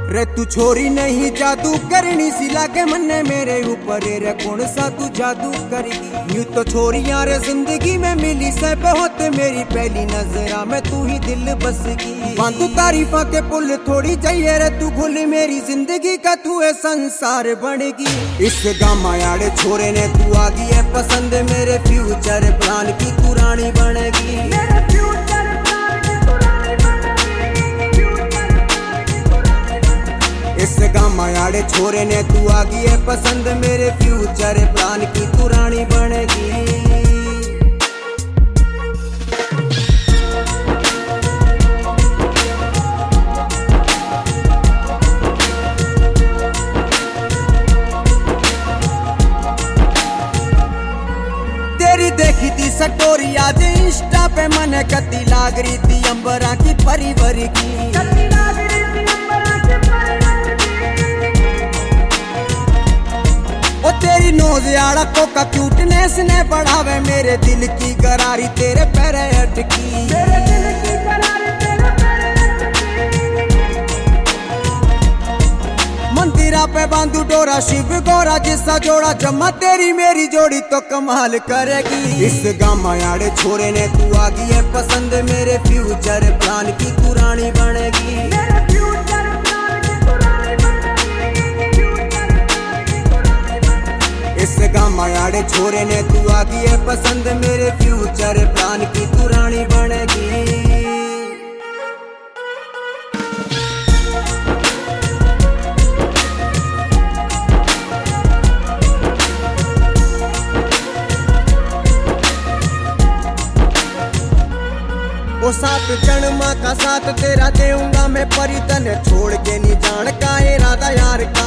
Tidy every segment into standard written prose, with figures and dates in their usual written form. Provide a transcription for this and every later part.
रे तू छोरी नहीं जादू करनी सी लागे मन्ने मेरे ऊपर रे कौन सा तू जादू करेगी। यूं तो छोरियां रे जिंदगी में मिली से बहुत, मेरी पहली नजरा में तू ही दिल बसगी। बांधू तारीफा के पुल थोड़ी चाहिए रे तू घुल, मेरी जिंदगी का तू है संसार बनेगी। इस गामा याड़े छोरे ने तू आ गई है पसंद, मेरे फ्यूचर प्लान की तू रानी बनेगी। इस गामा याड़े छोरे ने तू आ गई है पसंद, मेरे फ्यूचर प्लान की तू रानी बनेगी। तेरी देखी थी स्टोरी आज इंस्टा पे मन कती लाग रही थी अंबरा की परिवर की। ओ तेरी नोज याड़ा कोका क्यूटनेस ने बढ़ावे मेरे दिल की करारी तेरे पैरे अटकी। मंदिरा पे बांधू डोरा शिव गोरा जिसका जोड़ा जम्मा तेरी मेरी जोड़ी तो कमाल करेगी। इस गामा याड़े छोरे ने तू आ गई है पसंद, मेरे फ्यूचर प्लान की तू रानी बनेगी। इस गामा याड़े छोरे ने तू आ गई है पसंद, मेरे फ्यूचर प्लान की तू रानी बनेगी। वो 7 जन्मा का साथ तेरा देऊंगा मैं, परी तने छोड़ के नहीं जान का इरादा यार का।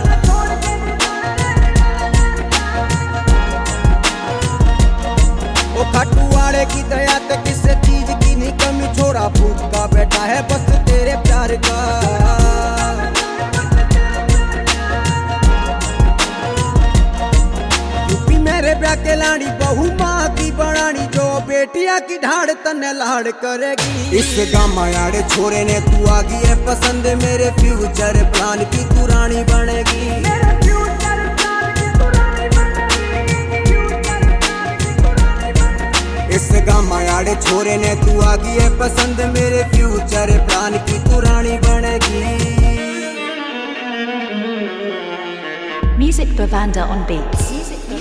वो खाटू वाले की दया तो किसी चीज की नहीं कमी, छोरा भूखा बैठा है बस तेरे प्यार का। यूपी मेरे ब्याह के लाड़ी बहू माँ की बनानी, जो बेटिया की ढाड़ तने लाड़ करेगी। इस गामा याड़े छोरे ने तू आ गई है पसंद, मेरे फ्यूचर प्लान की तू रानी बनेगी। इस गामा याड़े छोरे ने तू आ गई है पसंद, मेरे फ्यूचर प्लान की तू रानी बनेगी। Music Bavanda on beats.